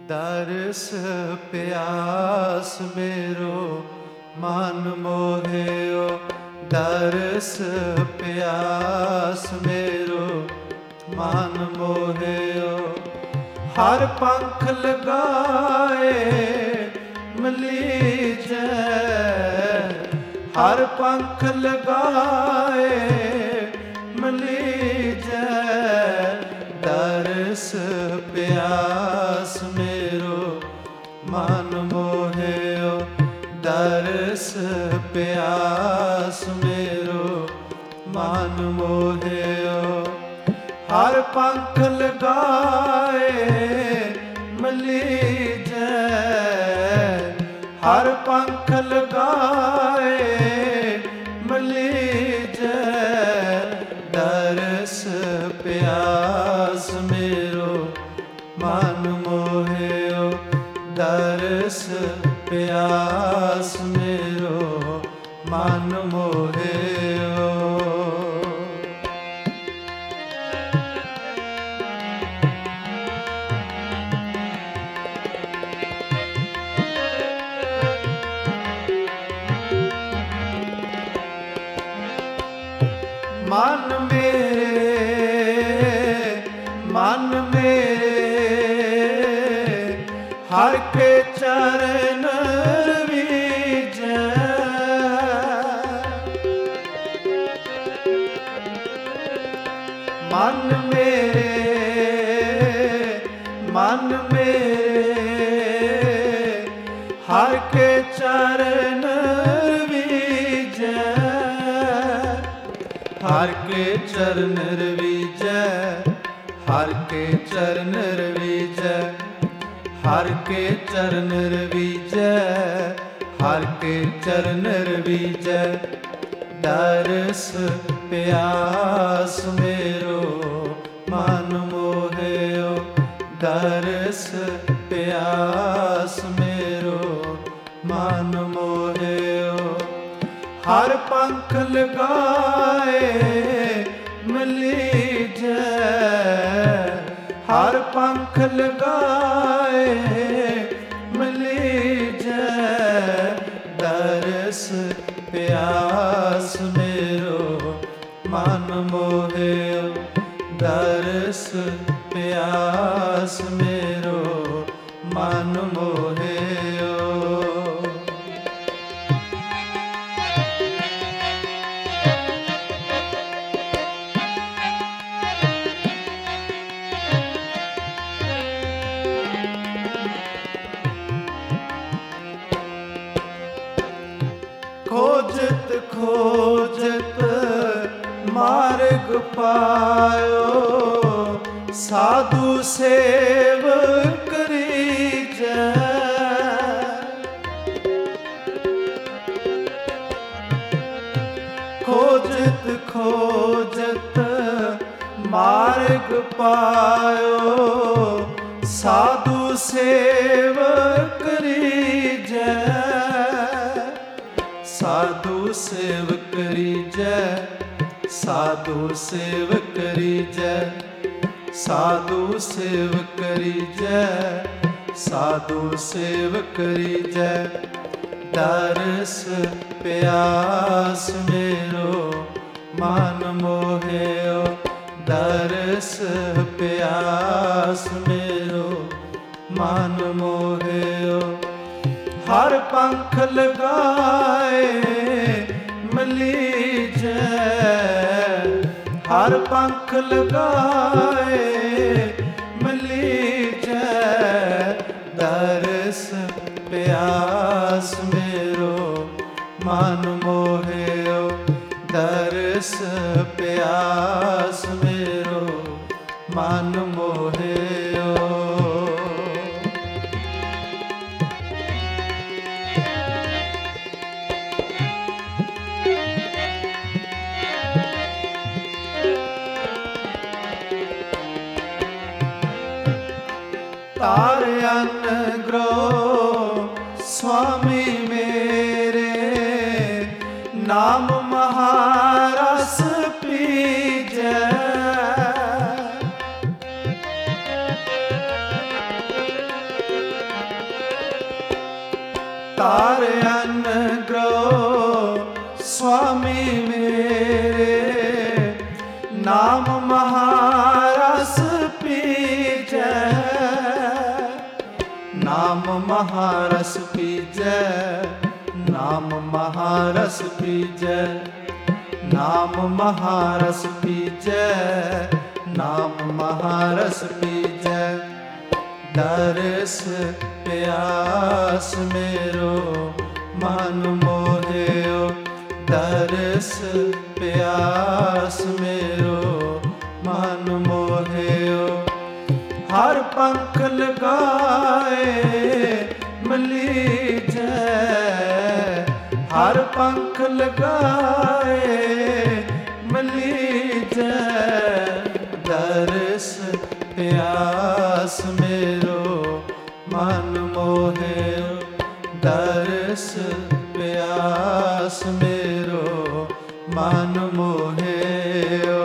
ਦਰਸ ਪਿਆਸ ਮੇਰੋ ਮਨ ਮੋਹਿਓ, ਦਰਸ ਪਿਆਸ ਮੇਰੋ ਮਨ ਮੋਹਿਓ। ਹਰ ਪੰਖ ਲਗਾਏ ਮਲੀਜੈ, ਹਰ ਪੰਖ ਲਗਾਏ ਮਲੀਜੈ। ਦਰਸ ਪਿਆਸ ਮੇਰੋ ਮਨ ਮੋਹਿਓ, ਦਰਸ ਪਿਆਸ ਮੇਰੋ ਮਨ ਮੋਹਿਓ। ਹਰ ਪੰਖ ਲਗਾਏ ਮਲੀਜੈ, ਹਰ ਪੰਖ ਲਗਾਏ ਮਲੀਜੈ। ਦਰਸ ਪਿਆਸ ਮੇਰੋ ਮਨ ਮੋਹਿਓ, ਦਰਸ ਪਿਆਸ ਮੇਰੋ ਮਨ ਮੋਹਿਓ। ਮਨ ਮੇਰੇ ਹਰ ਕੇ ਚਰਨ ਰਵੀਜੈ। ਮਨ ਮੇਰੇ ਹਰ ਕੇ ਚਰਨ ਰਵੀਜੈ, ਹਰ ਕੇ ਚਰਨ ਰਵੀਜੈ, ਹਰ ਕੇ ਚਰਨ ਰਵੀਜੈ, ਹਰ ਕੇ ਚਰਨ ਰਵੀਜੈ, ਹਰ ਕੇ ਚਰਨ ਰਵੀਜੈ। ਦਰਸ ਪਿਆਸ ਮੇਰੋ ਮਨ ਮੋਹਿਓ, ਦਰਸ ਪਿਆਸ ਮੇਰੋ ਮਨ ਮੋਹਿਓ। ਹਰ ਪੰਖ ਲਗਾਏ ਮਲੀਜੈ, ਹਰ ਪੰਖ ਲਗਾਏ ਮਲੀਜੈ। ਦਰਸ ਪਿਆਸ ਮੇਰੋ ਮਨ ਮੋਹਿਓ, ਦਰਸ ਪਿਆਸ ਮੇਰੋ ਮਨ ਮੋਹਿਓ। ਖੋਜਤ ਖੋਜਤ ਮਾਰਗ ਪਾਇਓ, ਸਾਧੂ ਸੇਵ ਕਰੀਜੈ। ਖੋਜਤ ਖੋਜਤ ਮਾਰਗ ਪਾਇਓ, ਸਾਧੂ ਸੇਵ ਕਰੀਜੈ। ਸਾਧੂ ਸੇਵ ਕਰੀਜੈ, ਸਾਧੂ ਸੇਵ ਕਰੀਜੈ, ਸਾਧੂ ਸੇਵ ਕਰੀਜੈ, ਸਾਧੂ ਸੇਵ ਕਰੀਜੈ। ਦਰਸ ਪਿਆਸ ਮੇਰੋ ਮਨ ਮੋਹਿਓ, ਦਰਸ ਪਿਆਸ ਮੇਰੋ ਮਨ ਮੋਹਿਓ। ਹਰ ਪੰਖ ਲਗਾਏ ਮਲੀਜੈ, ਹਰ ਪੰਖ ਲਗਾਏ ਮਲੀਜੈ। ਦਰਸ ਪਿਆਸ ਮੇਰੋ ਮਨ ਮੋਹਿਓ, ਦਰਸ ਪਿਆਸ ਮੇਰੋ ਮਨ ਮੋਹਿਓ। ਤਾਰ ਅਨਗ੍ਰੋ ਸੁਆਮੀ ਮੇਰੇ, ਨਾਮ ਮਹਾਰਸ ਪੀਜੈ। ਤਾਰ ਅਨਗ੍ਰਹ ਸੁਆਮੀ ਮੇਰੇ, ਨਾਮ ਮਹਾਰਸ ਪੀਜੈ, ਨਾਮ ਮਹਾਰਸ ਪੀਜੈ, ਨਾਮ ਮਹਾਰਸ ਪੀਜੈ, ਨਾਮ ਮਹਾਰਸ ਪੀਜੈ, ਨਾਮ ਮਹਾਰਸ ਪੀਜੈ। ਦਰਸ ਪਿਆਸ ਮੇਰੋ ਮਨ ਮੋਹਿਓ, ਦਰਸ ਪਿਆਸ ਮੇਰੋ ਮਨ ਮੋਹਿਓ। ਹਰ ਪੰਖ ਲਗਾਏ ਮਲੀਜੈ, ਹਰ ਪੰਖ ਲਗਾਏ ਮਲੀਜੈ। ਦਰਸ ਪਿਆਸ ਮੇਰੋ ਮਨ ਮੋਹਿਓ, ਦਰਸ ਪਿਆਸ ਮੇਰੋ ਮਨ ਮੋਹਿਓ।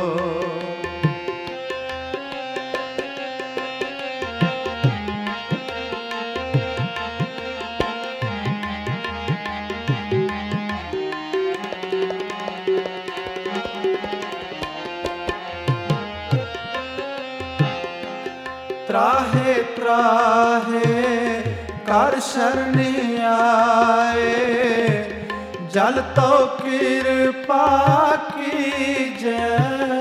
ਤਰਾਹੇ ਤਰਾਹੇ ਕਰ ਸ਼ਰਣੀ ਆਏ, ਜਲ ਤੋ ਕਿਰਪਾ ਕੀਜੈ।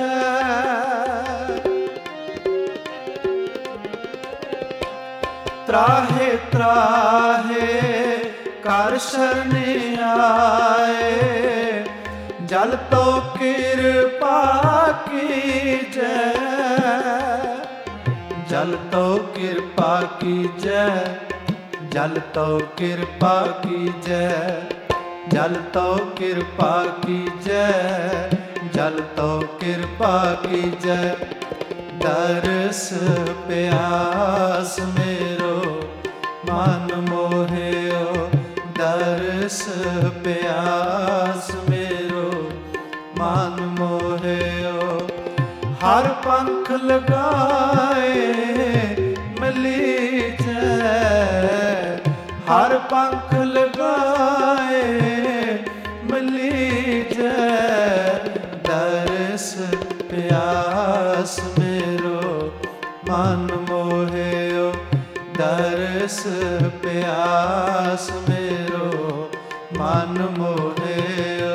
ਤਰਾਹੇ ਤਰਾਹੇ ਕਰ ਸ਼ਰਣੀ ਆਏ, ਜਲ ਤੋ ਕਿਰਪਾ ਕੀਜੈ, ਜਲ ਤੋ ਕਿਰਪਾ ਕੀਜੈ, ਜਲ ਤੋ ਕਿਰਪਾ ਕੀਜੈ, ਜਲ ਤੋ ਕਿਰਪਾ ਕੀਜੈ, ਜਲ ਤੋ ਕਿਰਪਾ ਕੀਜੈ। ਦਰਸ ਪਿਆਸ ਮੇਰੋ ਮਨ ਮੋਹਿਓ, ਦਰਸ ਪਿਆਸ ਮੇਰੋ ਮਨ ਮੋਹਿਓ। ਹਰ ਪੰਖ ਲਗਾਏ ਮਲੀਜੈ, ਹਰ ਪੰਖ ਲਗਾਏ ਮਲੀਜੈ। ਦਰਸ ਪਿਆਸ ਮੇਰੋ ਮਨ ਮੋਹਿਓ, ਦਰਸ ਪਿਆਸ ਮੇਰੋ ਮਨ ਮੋਹਿਓ।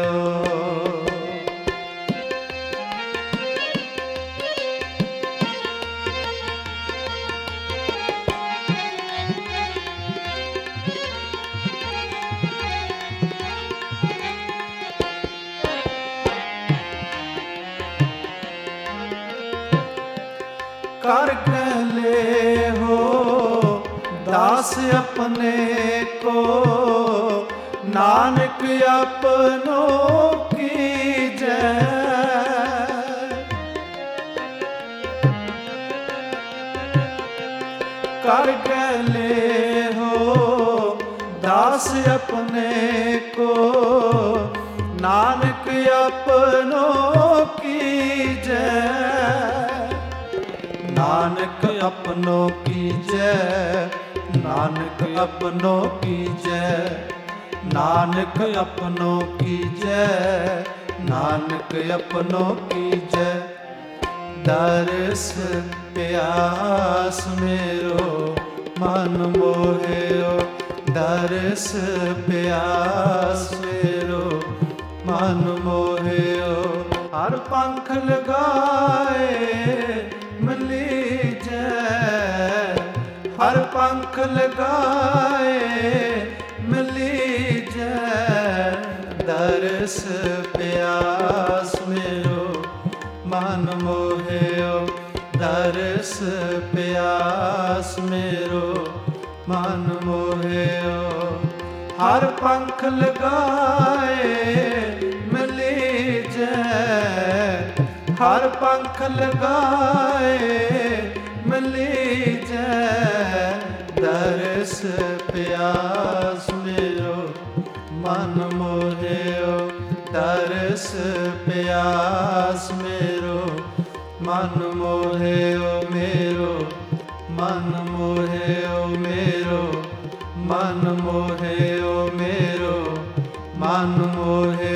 कर गले हो दास अपने को, नानक अपनों की जय। कर गले हो दास अपने को, नानक अपनों की जय। नानक अपनों की जय, नानक अपनों की जय, नानक अपनों की जय, नानक अपनों की जय। दरस प्यास मेरो मन मोहियो, दरस प्यास मेरो मन मोहियो। हर पंख लगाए मलीजै, हर पंख लगाए मलीजै। दरस प्यास मेरो मन मोहियो, दरस प्यास मेरो मन मोहियो। हर पंख लगाए मलीजै, हर पंख लगाए मलीजै। दरस प्यास मेरो मन मोहियो, दरस प्यास मेरो मन मोहियो। मेरो मन मोहियो, मेरो ਮਨ ਮੋਹਿਓ ਮੇਰੋ ਮਨ ਮੋਹਿਓ